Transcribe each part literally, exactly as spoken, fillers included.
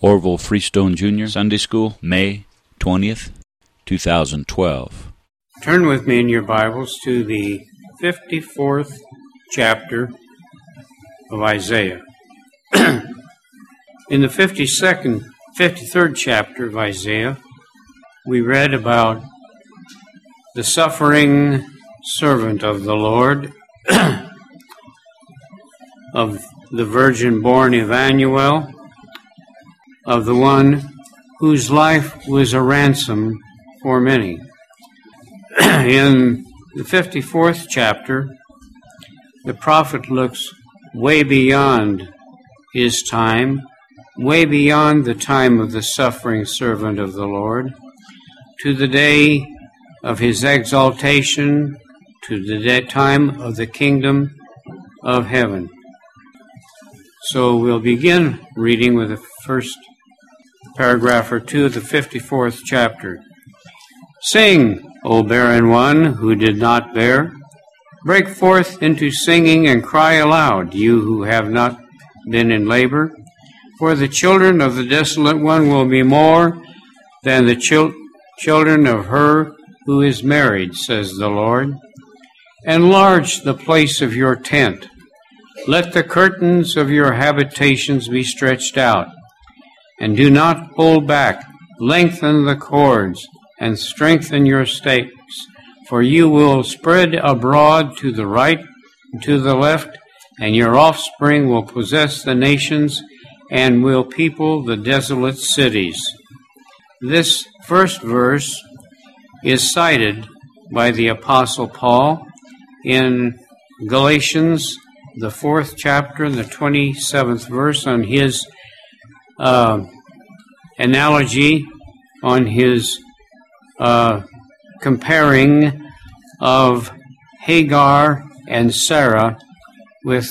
Orville Freestone Junior Sunday School, May twentieth, two thousand twelve. Turn with me in your Bibles to the fifty-fourth chapter of Isaiah. In the fifty-second, fifty-third chapter of Isaiah, we read about the suffering servant of the Lord, of the virgin-born Emmanuel, of the one whose life was a ransom for many. In the fifty-fourth chapter, the prophet looks way beyond his time, way beyond the time of the suffering servant of the Lord, to the day of his exaltation, to the time of the kingdom of heaven. So we'll begin reading with the first paragraph or two of the fifty-fourth chapter. Sing, O barren one who did not bear. Break forth into singing and cry aloud, you who have not been in labor. For the children of the desolate one will be more than the chil- children of her who is married, says the Lord. Enlarge the place of your tent. Let the curtains of your habitations be stretched out, and do not hold back. Lengthen the cords, and strengthen your stakes, for you will spread abroad to the right and to the left, and your offspring will possess the nations and will people the desolate cities. This first verse is cited by the Apostle Paul in Galatians, the fourth chapter, and the twenty-seventh verse, on his uh, analogy, on his uh, comparing of Hagar and Sarah with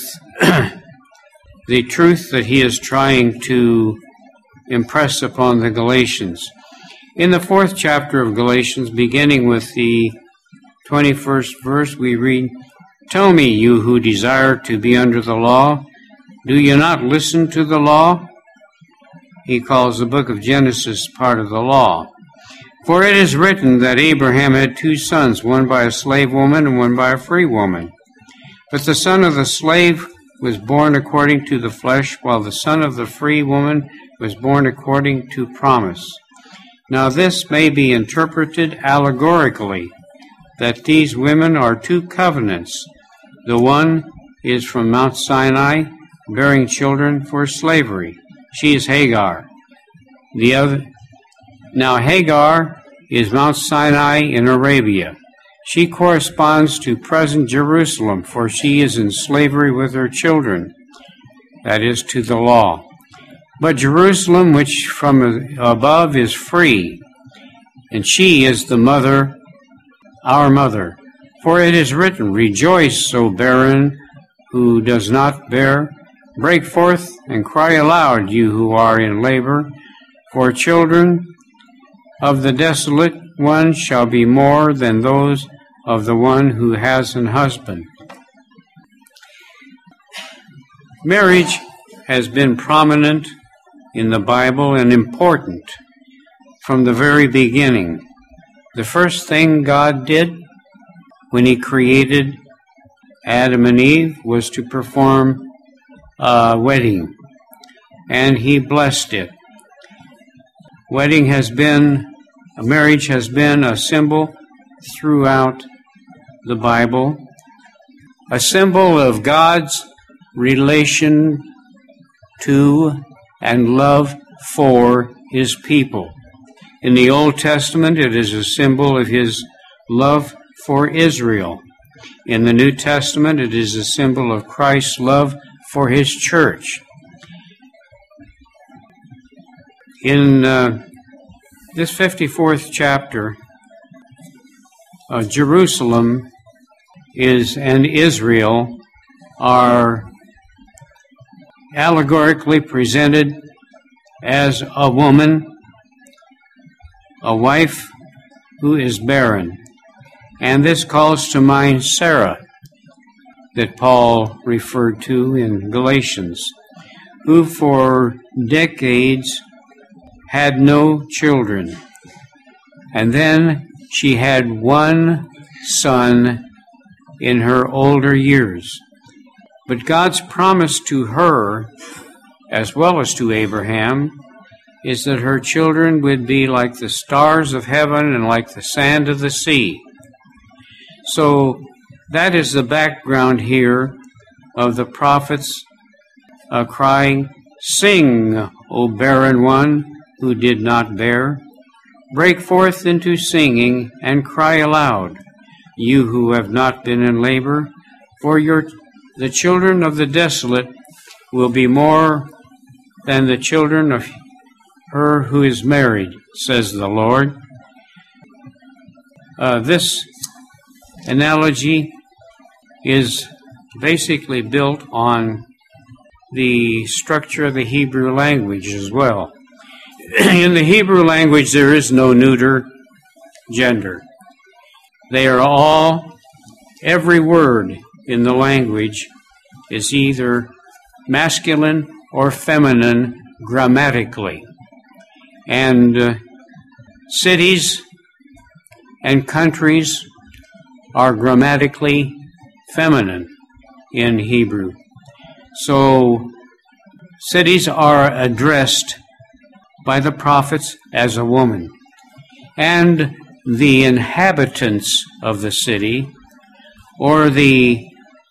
the truth that he is trying to impress upon the Galatians. In the fourth chapter of Galatians, beginning with the twenty-first verse, we read, Tell me, you who desire to be under the law, do you not listen to the law? He calls the book of Genesis part of the law. For it is written that Abraham had two sons, one by a slave woman and one by a free woman. But the son of the slave was born according to the flesh, while the son of the free woman was born according to promise. Now this may be interpreted allegorically, that these women are two covenants. The one is from Mount Sinai, bearing children for slavery. She is Hagar. The other, now Hagar is Mount Sinai in Arabia. She corresponds to present Jerusalem, for she is in slavery with her children, that is, to the law. But Jerusalem, which from above is free, and she is the mother, our mother. For it is written, Rejoice, O barren who does not bear. Break forth and cry aloud, you who are in labor. For children of the desolate one shall be more than those of the one who has an husband. Marriage has been prominent in the Bible and important from the very beginning. The first thing God did when he created Adam and Eve was to perform a wedding, and he blessed it. Wedding has been, marriage has been a symbol throughout the Bible, a symbol of God's relation to and love for his people. In the Old Testament, it is a symbol of his love for Israel. In the New Testament, it is a symbol of Christ's love for his church. In uh, this fifty-fourth chapter, uh, Jerusalem is and Israel are allegorically presented as a woman, a wife who is barren. And this calls to mind Sarah, that Paul referred to in Galatians, who for decades had no children. And then she had one son in her older years. But God's promise to her, as well as to Abraham, is that her children would be like the stars of heaven and like the sand of the sea. So that is the background here of the prophets uh, crying, "Sing, O barren one who did not bear. Break forth into singing and cry aloud, you who have not been in labor, for your the children of the desolate will be more than the children of her who is married, says the Lord." Uh, this analogy is basically built on the structure of the Hebrew language as well. In the Hebrew language, there is no neuter gender. They are all, every word in the language is either masculine or feminine grammatically. And uh, cities and countries are grammatically feminine in Hebrew. So cities are addressed by the prophets as a woman. And the inhabitants of the city, or the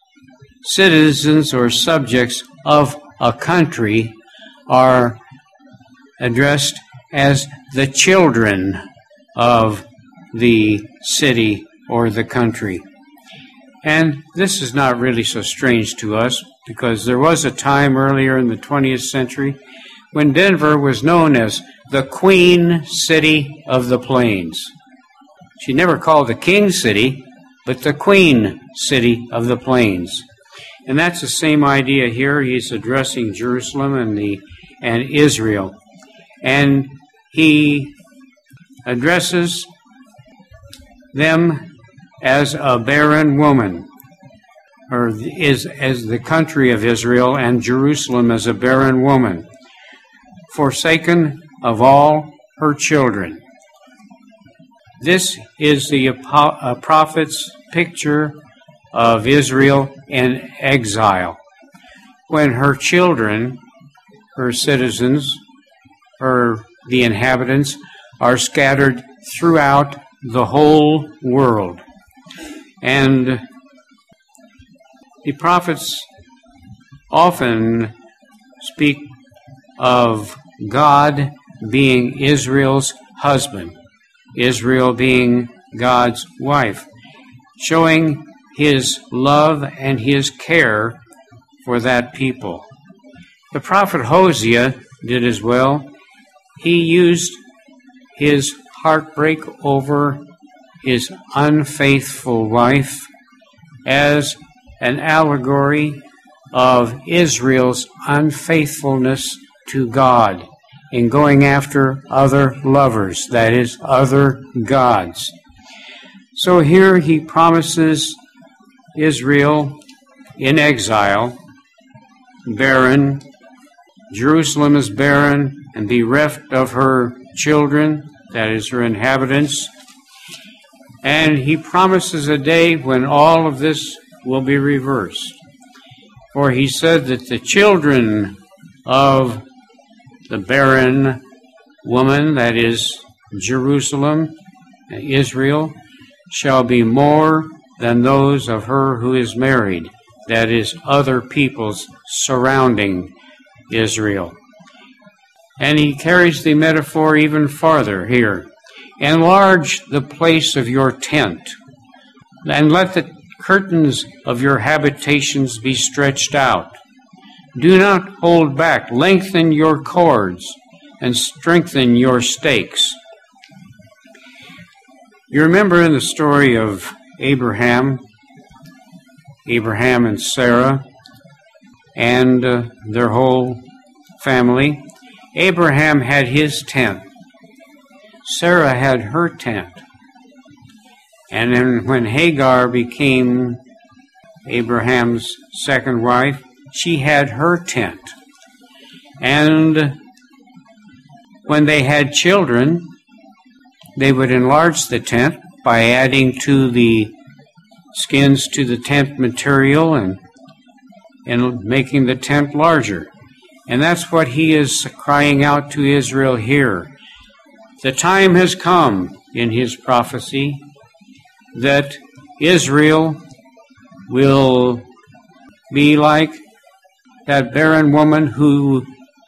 citizens or subjects of a country, are addressed as the children of the city or the country. And this is not really so strange to us, because there was a time earlier in the twentieth century when Denver was known as the Queen City of the Plains. She never called the King City, but the Queen City of the Plains. And that's the same idea here. He's addressing Jerusalem and the and Israel. And he addresses them as a barren woman, or is as the country of Israel, and Jerusalem as a barren woman, forsaken of all her children. This is the uh, prophet's picture of Israel in exile, when her children, her citizens, her the inhabitants, are scattered throughout the whole world. And the prophets often speak of God being Israel's husband, Israel being God's wife, showing his love and his care for that people. The prophet Hosea did as well. He used his heartbreak over his unfaithful wife as an allegory of Israel's unfaithfulness to God in going after other lovers, that is, other gods. So here he promises Israel in exile, barren. Jerusalem is barren and bereft of her children, that is, her inhabitants. And he promises a day when all of this will be reversed. For he said that the children of the barren woman, that is, Jerusalem, Israel, shall be more than those of her who is married, that is, other peoples surrounding Israel. And he carries the metaphor even farther here. Enlarge the place of your tent, and let the curtains of your habitations be stretched out. Do not hold back. Lengthen your cords and strengthen your stakes. You remember in the story of Abraham, Abraham and Sarah, and uh, their whole family. Abraham had his tent. Sarah had her tent. And then when Hagar became Abraham's second wife, she had her tent. And when they had children, they would enlarge the tent by adding to the skins to the tent material and, and making the tent larger. And that's what he is crying out to Israel here. The time has come in his prophecy that Israel will be like that barren woman who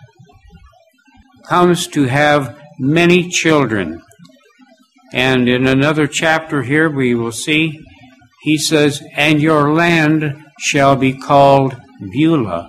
comes to have many children. And in another chapter here we will see, he says, and your land shall be called Beulah.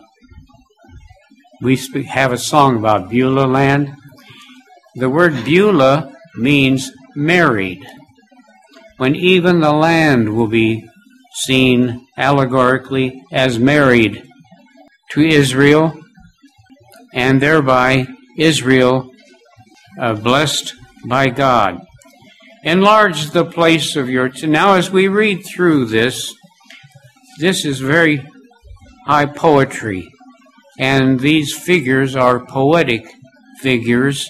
We have a song about Beulah land. The word Beulah means married, when even the land will be seen allegorically as married to Israel, and thereby Israel uh, blessed by God. Enlarge the place of your... T- now as we read through this, this is very high poetry, and these figures are poetic figures,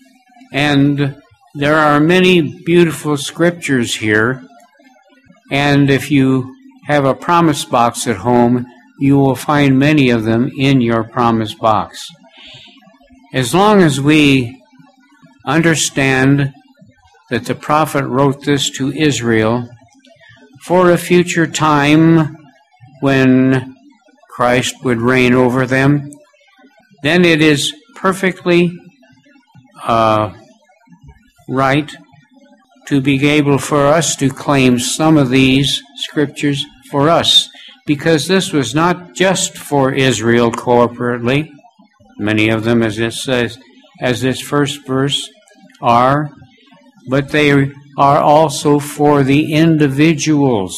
and there are many beautiful scriptures here, and if you have a promise box at home, you will find many of them in your promise box. As long as we understand that the prophet wrote this to Israel for a future time when Christ would reign over them, then it is perfectly uh, right to be able for us to claim some of these scriptures for us, because this was not just for Israel corporately. Many of them, as it says, as this first verse, are, but they are also for the individuals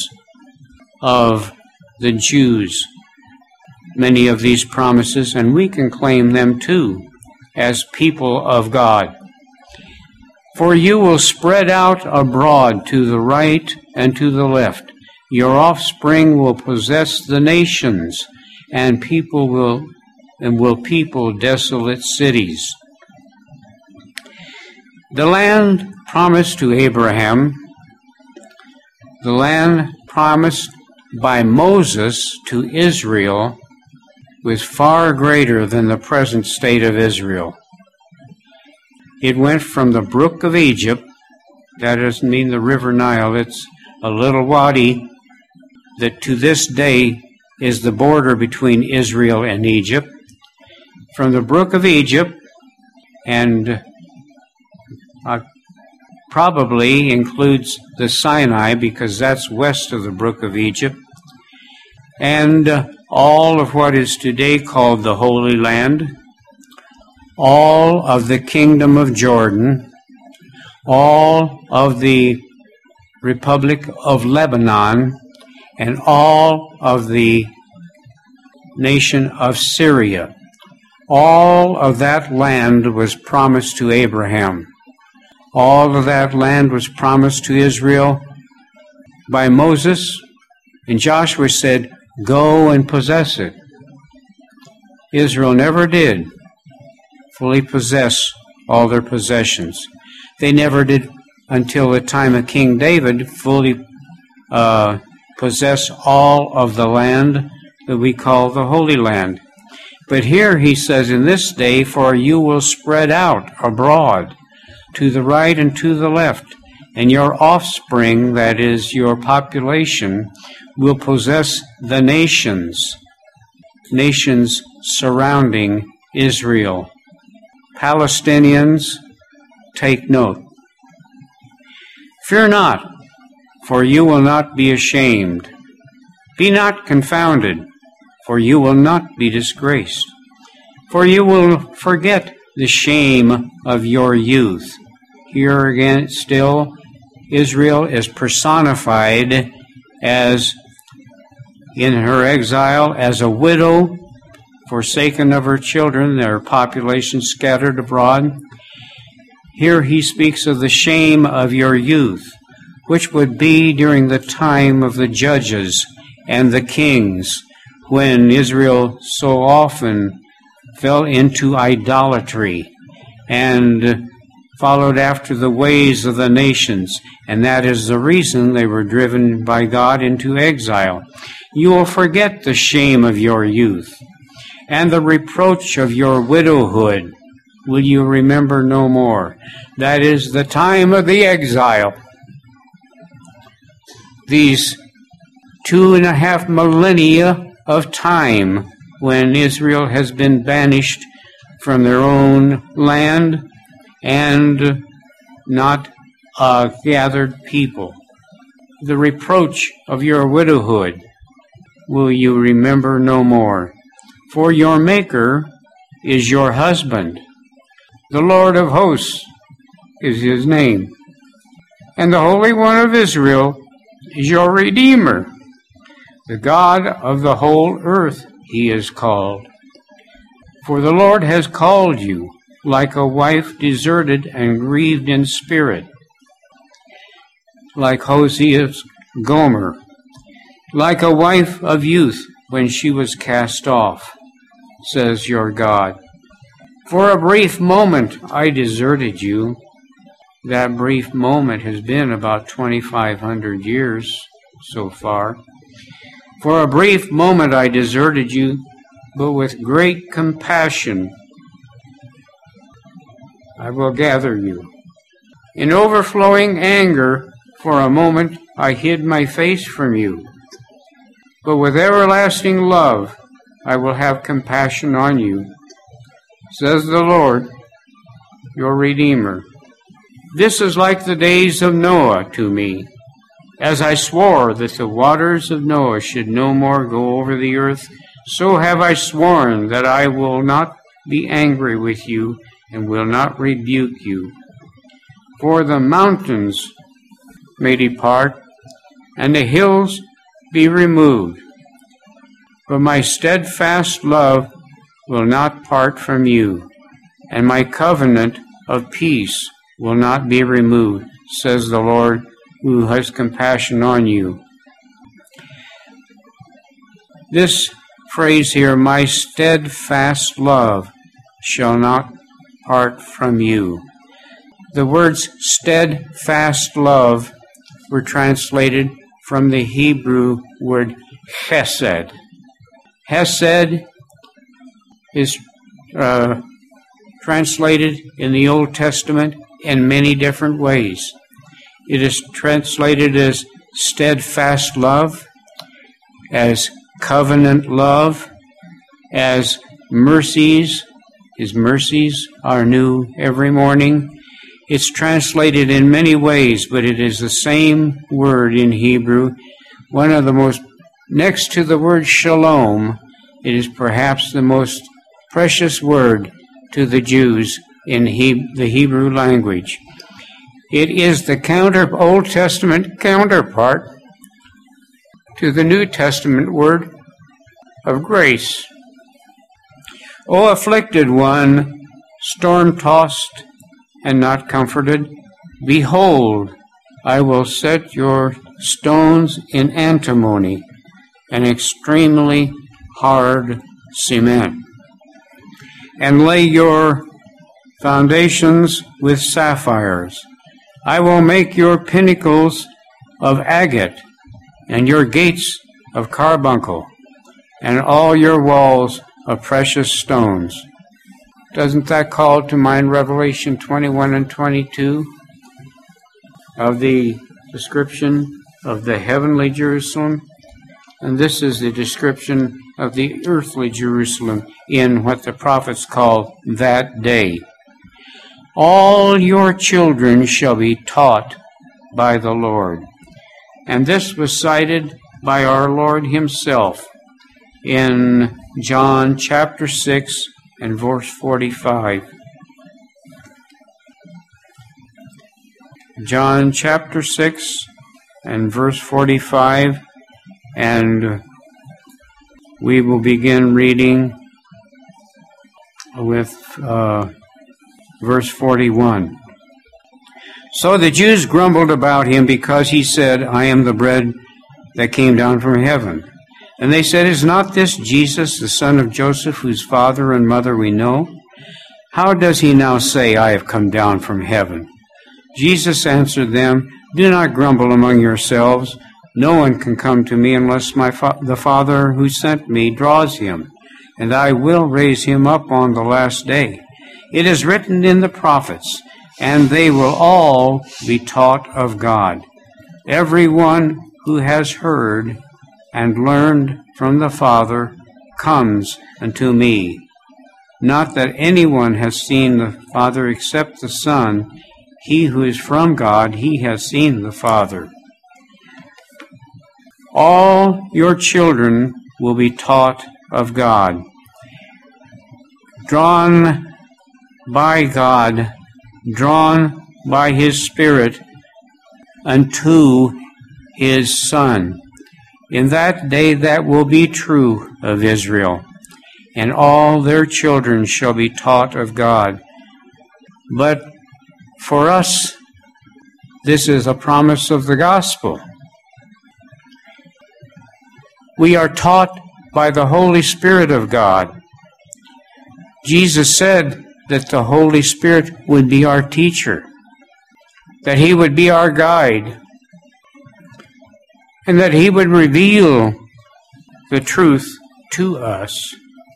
of the Jews. Many of these promises, and we can claim them too as people of God. For you will spread out abroad to the right and to the left. Your offspring will possess the nations, and people will and will people desolate cities. The land promised to Abraham, the land promised by Moses to Israel, was far greater than the present state of Israel. It went from the brook of Egypt, that doesn't mean the river Nile, it's a little wadi that to this day is the border between Israel and Egypt. From the brook of Egypt, and uh, probably includes the Sinai, because that's west of the brook of Egypt, and uh, all of what is today called the Holy Land, all of the kingdom of Jordan, all of the Republic of Lebanon, and all of the nation of Syria. All of that land was promised to Abraham. All of that land was promised to Israel by Moses, and Joshua said, go and possess it. Israel never did fully possess all their possessions. They never did, until the time of King David, fully uh, possess all of the land that we call the Holy Land. But here he says, in this day, for you will spread out abroad to the right and to the left, and your offspring, that is your population, will possess the nations, nations surrounding Israel. Palestinians, take note. Fear not, for you will not be ashamed. Be not confounded, for you will not be disgraced. For you will forget the shame of your youth. Here again, still, Israel is personified as, in her exile, as a widow, forsaken of her children, their population scattered abroad. Here he speaks of the shame of your youth, which would be during the time of the judges and the kings, when Israel so often fell into idolatry and followed after the ways of the nations, and that is the reason they were driven by God into exile. You will forget the shame of your youth, and the reproach of your widowhood will you remember no more. That is the time of the exile. These two and a half millennia of time when Israel has been banished from their own land and not a gathered people. The reproach of your widowhood will you remember no more. For your Maker is your husband. The Lord of hosts is his name. And the Holy One of Israel is your Redeemer. The God of the whole earth he is called. For the Lord has called you like a wife deserted and grieved in spirit, like Hosea's Gomer, like a wife of youth when she was cast off, says your God. For a brief moment I deserted you. That brief moment has been about twenty-five hundred years so far. For a brief moment I deserted you, but with great compassion I will gather you. In overflowing anger, for a moment I hid my face from you, but with everlasting love I will have compassion on you, says the Lord, your Redeemer. This is like the days of Noah to me, as I swore that the waters of Noah should no more go over the earth, so have I sworn that I will not be angry with you and will not rebuke you. For the mountains may depart, and the hills be removed, but my steadfast love will not part from you, and my covenant of peace will not be removed, says the Lord, who has compassion on you. This phrase here, my steadfast love shall not part from you. The words steadfast love were translated from the Hebrew word chesed. Hesed is uh, translated in the Old Testament in many different ways. It is translated as steadfast love, as covenant love, as mercies. His mercies are new every morning. It's translated in many ways, but it is the same word in Hebrew. One of the most, next to the word shalom, it is perhaps the most precious word to the Jews in he, the Hebrew language. It is the counter Old Testament counterpart to the New Testament word of grace. O afflicted one, storm-tossed and not comforted, behold, I will set your stones in antimony, an extremely hard cement, and lay your foundations with sapphires. I will make your pinnacles of agate, and your gates of carbuncle, and all your walls of precious stones. Doesn't that call to mind Revelation twenty-one and twenty-two of the description of the heavenly Jerusalem? And this is the description of the earthly Jerusalem in what the prophets call that day. All your children shall be taught by the Lord. And this was cited by our Lord himself in John chapter six and verse forty-five. John chapter six and verse forty-five, and we will begin reading with uh, verse forty-one. So the Jews grumbled about him because he said, I am the bread that came down from heaven. And they said, is not this Jesus, the son of Joseph, whose father and mother we know? How does he now say, I have come down from heaven? Jesus answered them, Do not grumble among yourselves. No one can come to me unless my fa- the Father who sent me draws him, and I will raise him up on the last day. It is written in the prophets, and they will all be taught of God. Everyone who has heard and learned from the Father comes unto me. Not that anyone has seen the Father except the Son. He who is from God, he has seen the Father. All your children will be taught of God, drawn by God, drawn by his Spirit unto his Son. In that day that will be true of Israel, and all their children shall be taught of God. But for us, this is a promise of the gospel. We are taught by the Holy Spirit of God. Jesus said that the Holy Spirit would be our teacher, that he would be our guide, and that he would reveal the truth to us.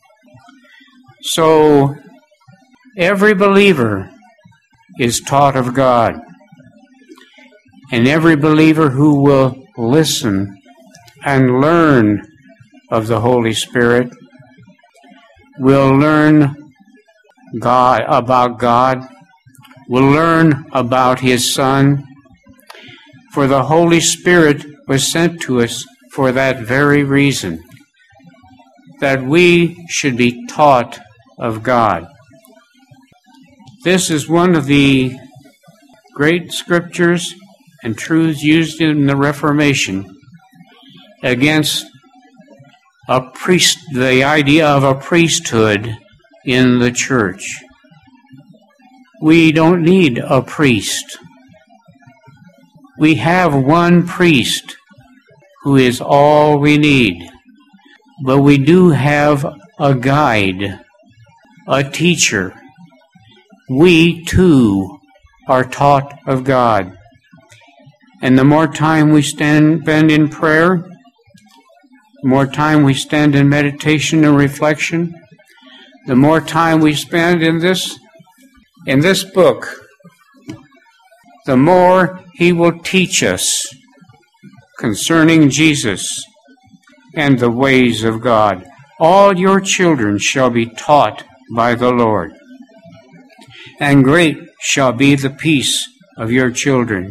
So every believer is taught of God, and every believer who will listen and learn of the Holy Spirit will learn God about God, will learn about his Son, for the Holy Spirit was sent to us for that very reason, that we should be taught of God. This is one of the great scriptures and truths used in the Reformation against a priest, the idea of a priesthood in the church. We don't need a priest. We have one priest who is all we need, but we do have a guide, a teacher. We too are taught of God. And the more time we stand, spend in prayer, the more time we spend in meditation and reflection, the more time we spend in this in this book, the more he will teach us concerning Jesus and the ways of God. All your children shall be taught by the Lord, and great shall be the peace of your children.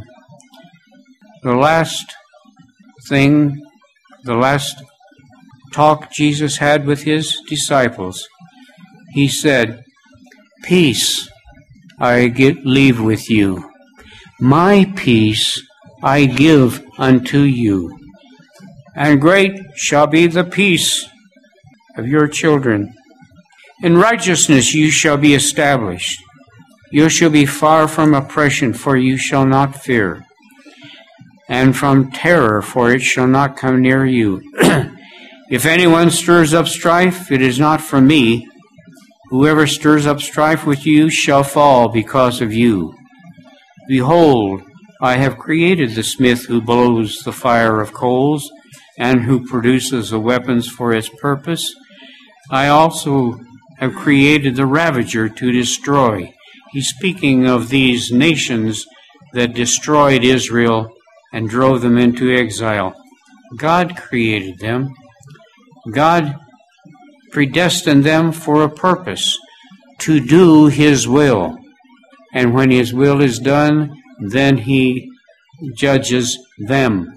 The last thing, the last talk Jesus had with his disciples, he said, Peace I get, leave with you. My peace I give unto you. And great shall be the peace of your children. In righteousness you shall be established. You shall be far from oppression, for you shall not fear. And from terror, for it shall not come near you. If anyone stirs up strife, it is not from me. Whoever stirs up strife with you shall fall because of you. Behold, I have created the smith who blows the fire of coals, and who produces the weapons for its purpose. I also have created the ravager to destroy. He's speaking of these nations that destroyed Israel and drove them into exile. God created them. God predestined them for a purpose, to do his will. And when his will is done, then he judges them.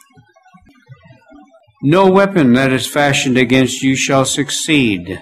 No weapon that is fashioned against you shall succeed.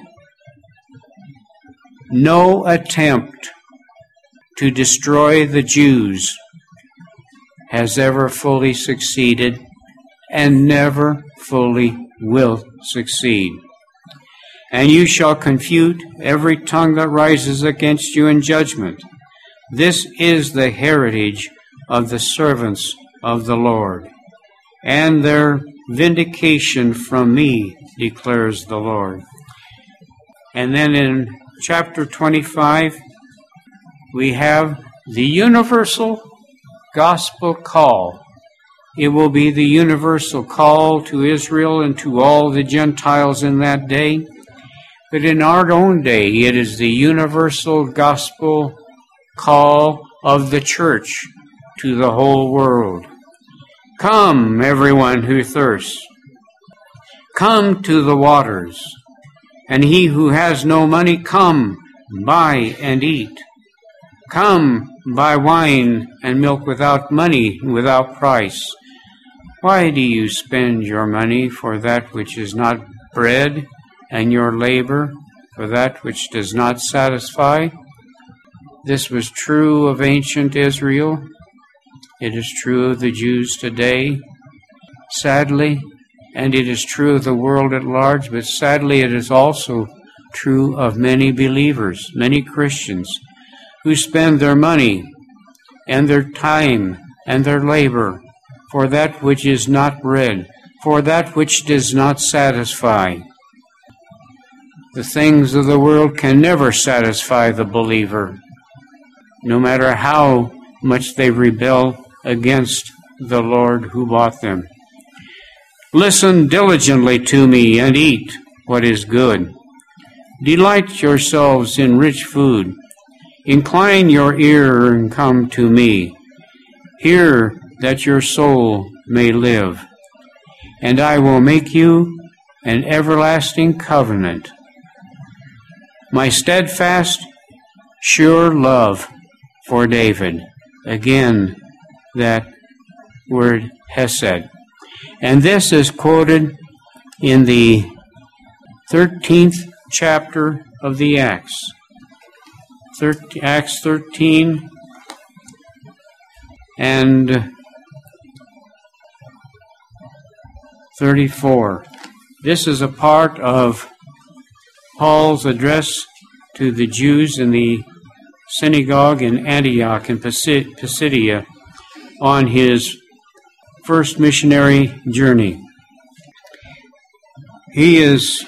No attempt to destroy the Jews has ever fully succeeded, and never fully will succeed. And you shall confute every tongue that rises against you in judgment. This is the heritage of the servants of the Lord, and their vindication from me, declares the Lord. And then in chapter twenty-five, we have the universal gospel call. It will be the universal call to Israel and to all the Gentiles in that day. But in our own day, it is the universal gospel call of the church to the whole world. Come, everyone who thirsts. Come to the waters. And he who has no money, come, buy and eat. Come, buy wine and milk without money, without price. Why do you spend your money for that which is not bread, and your labor for that which does not satisfy? This was true of ancient Israel. It is true of the Jews today, sadly, and it is true of the world at large, but sadly it is also true of many believers, many Christians, who spend their money and their time and their labor for that which is not bread, for that which does not satisfy. The things of the world can never satisfy the believer, no matter how much they rebel against the Lord who bought them. Listen diligently to me and eat what is good. Delight yourselves in rich food. Incline your ear and come to me. Hear that your soul may live. And I will make you an everlasting covenant. My steadfast, sure love for David. Again, that word hesed. And this is quoted in the thirteenth chapter of the Acts. Acts thirteen and thirty-four. This is a part of Paul's address to the Jews in the synagogue in Antioch in Pisidia on his first missionary journey. He is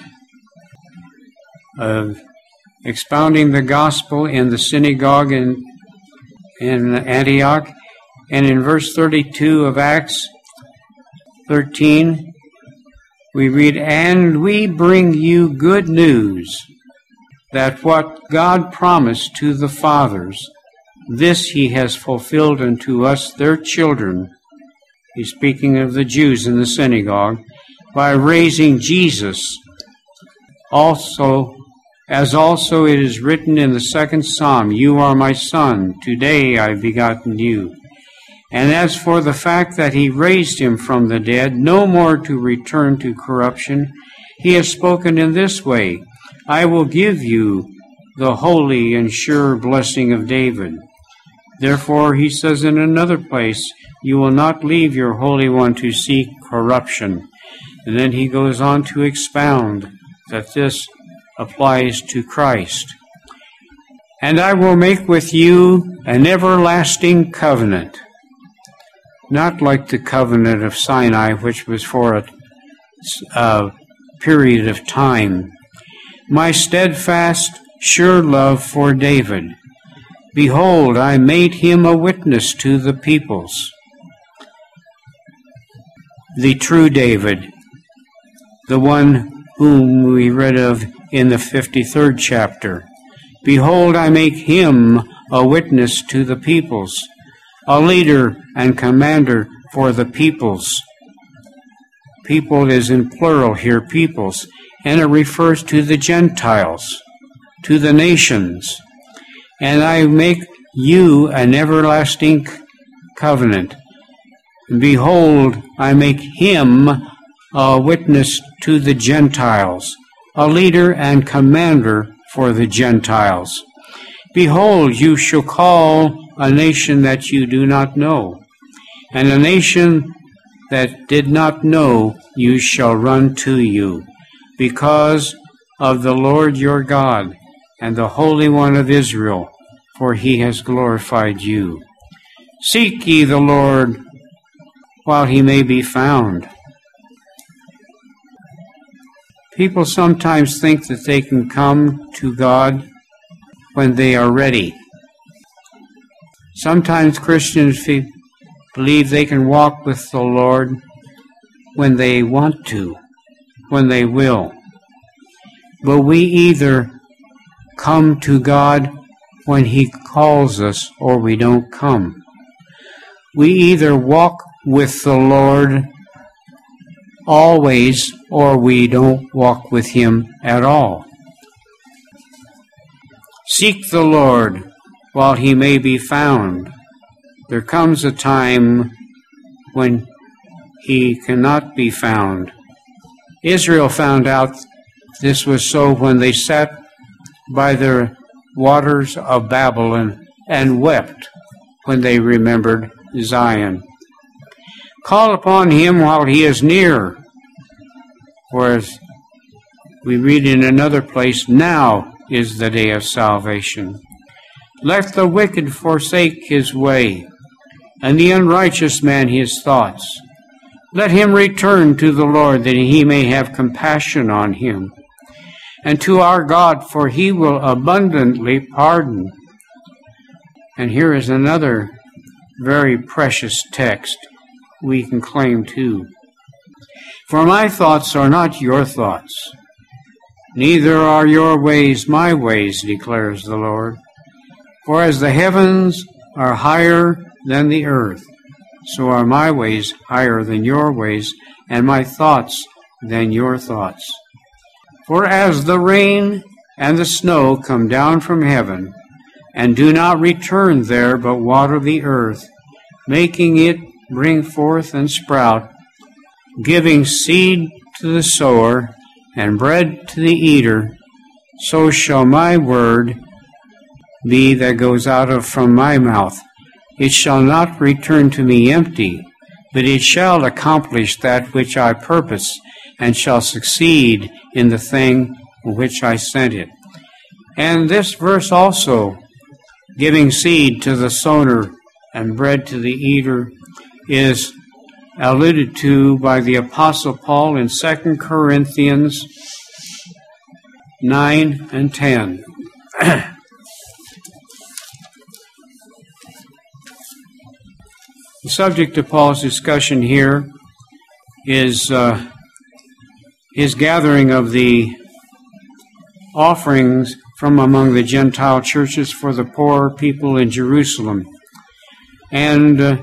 uh, expounding the gospel in the synagogue in, in Antioch, and in verse thirty-two of Acts thirteen, we read, "And we bring you good news, that what God promised to the fathers, this he has fulfilled unto us, their children." He's speaking of the Jews in the synagogue, by raising Jesus. Also, as also it is written in the second psalm, "You are my son, today I have begotten you." And as for the fact that he raised him from the dead, no more to return to corruption, he has spoken in this way, "I will give you the holy and sure blessing of David." Therefore, he says in another place, "You will not leave your Holy One to seek corruption." And then he goes on to expound that this applies to Christ. "And I will make with you an everlasting covenant." Not like the covenant of Sinai, which was for a, a period of time. "My steadfast, sure love for David. Behold, I made him a witness to the peoples." The true David, the one whom we read of in the fifty-third chapter. "Behold, I make him a witness to the peoples, a leader and commander for the peoples." People is in plural here, peoples, and it refers to the Gentiles, to the nations. "And I make you an everlasting covenant. Behold, I make him a witness to the Gentiles, a leader and commander for the Gentiles. Behold, you shall call a nation that you do not know, and a nation that did not know you shall run to you, because of the Lord your God and the Holy One of Israel, for he has glorified you. Seek ye the Lord while he may be found." People sometimes think that they can come to God when they are ready. Sometimes Christians believe they can walk with the Lord when they want to, when they will. But we either come to God when He calls us or we don't come. We either walk with the Lord always or we don't walk with Him at all. Seek the Lord while He may be found. There comes a time when He cannot be found. Israel found out this was so when they sat by the waters of Babylon and wept when they remembered Zion. Call upon Him while He is near. Whereas we read in another place, now is the day of salvation. Let the wicked forsake his way, and the unrighteous man his thoughts. Let him return to the Lord, that He may have compassion on him, and to our God, for He will abundantly pardon. And here is another very precious text we can claim too. For my thoughts are not your thoughts, neither are your ways my ways, declares the Lord. For as the heavens are higher than the earth, so are my ways higher than your ways, and my thoughts than your thoughts. For as the rain and the snow come down from heaven, and do not return there, but water the earth, making it bring forth and sprout, giving seed to the sower and bread to the eater, so shall my word be that goes out of from my mouth. It shall not return to me empty, but it shall accomplish that which I purpose, and shall succeed in the thing which I sent it. And this verse also, giving seed to the sower and bread to the eater, is alluded to by the Apostle Paul in Second Corinthians nine and ten. The subject of Paul's discussion here is uh, his gathering of the offerings from among the Gentile churches for the poor people in Jerusalem. And uh,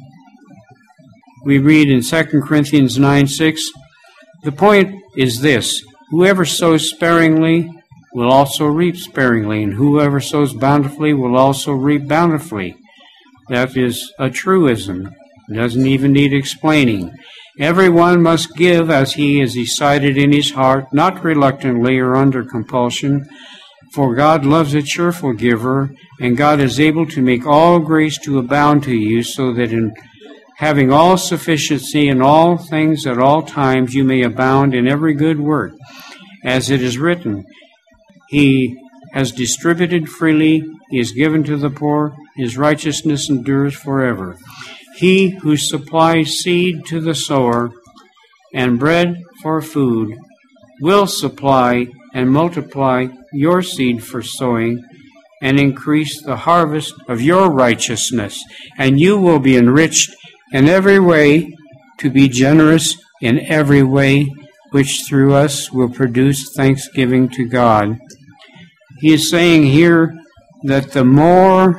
we read in Second Corinthians nine six, the point is this: whoever sows sparingly will also reap sparingly, and whoever sows bountifully will also reap bountifully. That is a truism. It doesn't even need explaining. Everyone must give as he has decided in his heart, not reluctantly or under compulsion, for God loves a cheerful giver, and God is able to make all grace to abound to you, so that in having all sufficiency in all things at all times you may abound in every good work. As it is written, He has distributed freely, He has given to the poor, His righteousness endures forever. He who supplies seed to the sower and bread for food will supply and multiply your seed for sowing and increase the harvest of your righteousness, and you will be enriched in every way to be generous in every way, which through us will produce thanksgiving to God. He is saying here that the more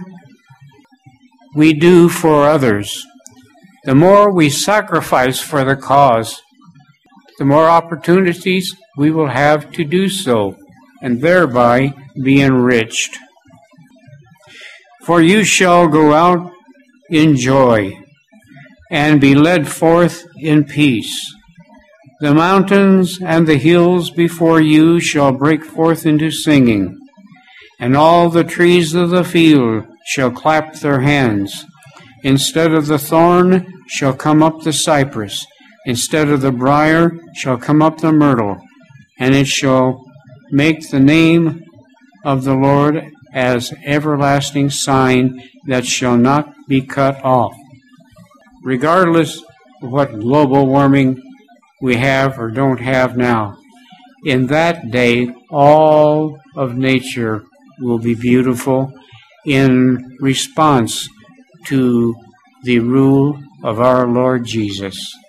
we do for others, the more we sacrifice for the cause, the more opportunities we will have to do so, and thereby be enriched. For you shall go out in joy, and be led forth in peace. The mountains and the hills before you shall break forth into singing, and all the trees of the field shall clap their hands. Instead of the thorn shall come up the cypress, instead of the briar shall come up the myrtle, and it shall make the name of the Lord as everlasting sign that shall not be cut off. Regardless of what global warming we have or don't have now, in that day all of nature will be beautiful in response to the rule of our Lord Jesus.